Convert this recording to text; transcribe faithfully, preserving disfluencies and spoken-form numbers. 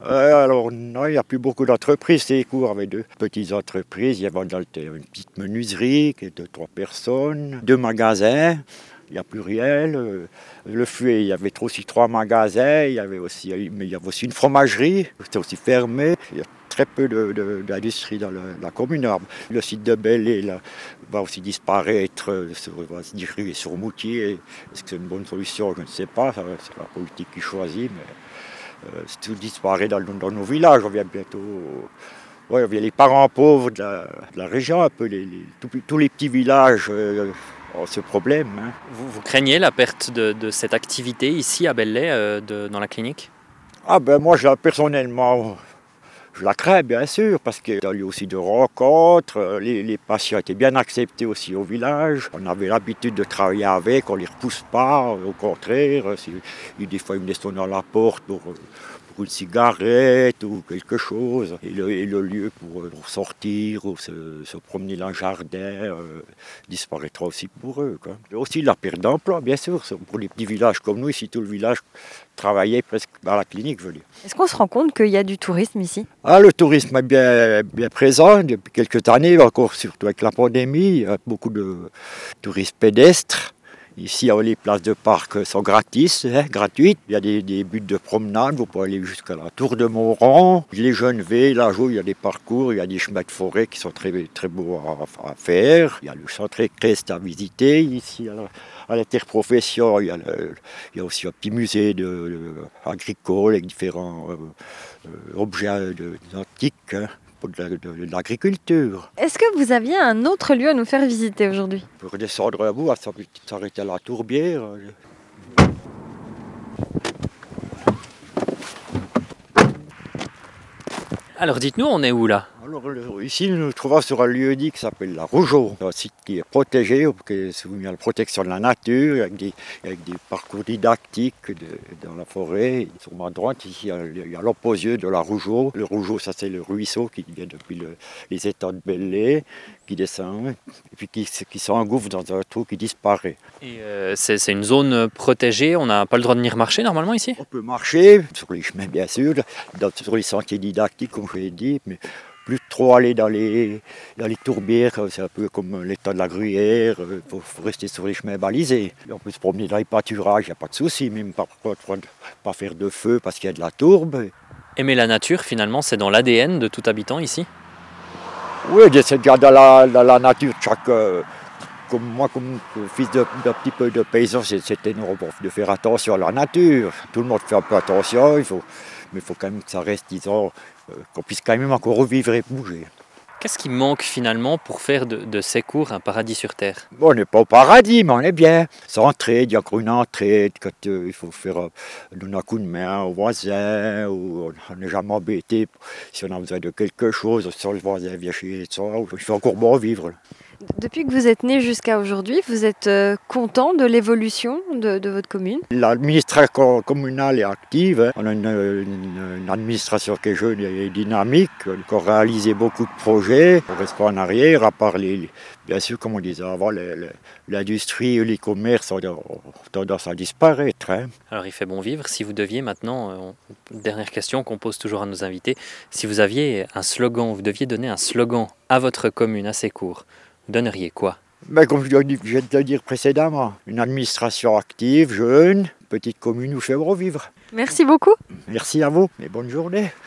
Euh, alors non, il n'y a plus beaucoup d'entreprises. Sécourt avait deux petites entreprises. Il y avait dans le- une petite menuiserie qui était de trois personnes, deux magasins. Il n'y a plus rien. Le, le Fuet, il y avait aussi trois magasins. Il y avait aussi, mais il y avait aussi une fromagerie. C'était aussi fermé. Il y a très peu de- de- d'industrie dans le- la commune. Le site de Belley là, va aussi disparaître, euh, sur- va se diriger sur Moutier. Est-ce que c'est une bonne solution? Je ne sais pas. Ça, c'est la politique qui choisit. Mais euh, tout disparaît dans, dans nos villages. On vient bientôt. Ouais, on vient les parents pauvres de la, de la région, un peu les, les- tous, tous les petits villages euh, ont ce problème. Hein. Vous, vous craignez la perte de, de cette activité ici à Belley, euh, de- dans la clinique? Ah ben moi, je, personnellement, je la crains bien sûr, parce qu'il y a eu aussi de rencontres. euh, Les, les patients étaient bien acceptés aussi au village. On avait l'habitude de travailler avec, on ne les repousse pas, au contraire. Si, des fois, ils me laissent sonner à la porte pour, euh, pour une cigarette ou quelque chose. Et le, et le lieu pour, euh, pour sortir ou se, se promener dans le jardin euh, disparaîtra aussi pour eux. Quoi. Et aussi la perte d'emploi, bien sûr. Pour les petits villages comme nous, ici, tout le village travaillait presque dans la clinique, je veux dire. Est-ce qu'on se rend compte qu'il y a du tourisme ici? Ah, le tourisme est bien, bien présent depuis quelques années, encore surtout avec la pandémie. Il y a beaucoup de touristes pédestres. Ici, les places de parc sont gratis, hein, gratuites. Il y a des, des buts de promenade, vous pouvez aller jusqu'à la tour de Montran. Les jeunes villages, il y a des parcours, il y a des chemins de forêt qui sont très, très beaux à, à faire. Il y a le centre équestre à visiter ici. Alors, à l'interprofession, il y a, le, il y a aussi un petit musée de, de, agricole avec différents euh, euh, objets de, antiques hein, pour de, de, de l'agriculture. Est-ce que vous aviez un autre lieu à nous faire visiter aujourd'hui? On peut redescendre à bout, s'arrêter à la tourbière. Alors dites-nous, on est où là? Alors, ici, nous nous trouvons sur un lieu dit qui s'appelle la Rougeau, un site qui est protégé, qui est soumis à la protection de la nature, avec des, avec des parcours didactiques de, dans la forêt. Sur ma droite, ici, il y a l'opposieux de la Rougeau. Le Rougeau, ça c'est le ruisseau qui vient depuis le, les étangs de Belley, qui descend, et puis qui, qui s'engouffre dans un trou qui disparaît. Et euh, c'est, c'est une zone protégée, on n'a pas le droit de venir marcher normalement ici? On peut marcher, sur les chemins bien sûr, dans, sur les sentiers didactiques, comme je l'ai dit, mais plus trop aller dans les, dans les tourbières, c'est un peu comme l'état de la Gruyère, il faut, faut rester sur les chemins balisés. On peut se promener dans les pâturages, il n'y a pas de souci, même pas, pas, pas faire de feu parce qu'il y a de la tourbe. Aimer la nature, finalement, c'est dans l'A D N de tout habitant ici? Oui, c'est déjà dans la, dans la nature. Chaque, euh, comme moi, comme fils d'un petit peu de paysan, c'est, c'est énorme de faire attention à la nature. Tout le monde fait un peu attention, il faut, mais il faut quand même que ça reste, disons, euh, qu'on puisse quand même encore revivre et bouger. Qu'est-ce qui manque finalement pour faire de, de Sécourt un paradis sur terre? Bon, on n'est pas au paradis, mais on est bien. C'est entraide, il y a encore une entraide, quand euh, il faut faire euh, donner un coup de main aux voisins, ou on n'est jamais embêté si on a besoin de quelque chose, si le voisin vient chez soi, il fait encore bon vivre. Depuis que vous êtes né jusqu'à aujourd'hui, vous êtes euh, content de l'évolution de, de votre commune? L'administration communale est active. Hein. On a une, une, une administration qui est jeune et dynamique. On a réalisé beaucoup de projets. On reste pas en arrière, à part les, bien sûr, comme on disait avant, les, les, l'industrie et les commerces ont tendance à disparaître. Hein. Alors il fait bon vivre. Si vous deviez maintenant, euh, on, dernière question qu'on pose toujours à nos invités, si vous aviez un slogan, vous deviez donner un slogan à votre commune, à Sécourt, vous donneriez quoi? Ben, comme je viens de le dire précédemment, une administration active, jeune, petite commune où fait revivre. Merci beaucoup. Merci à vous et bonne journée.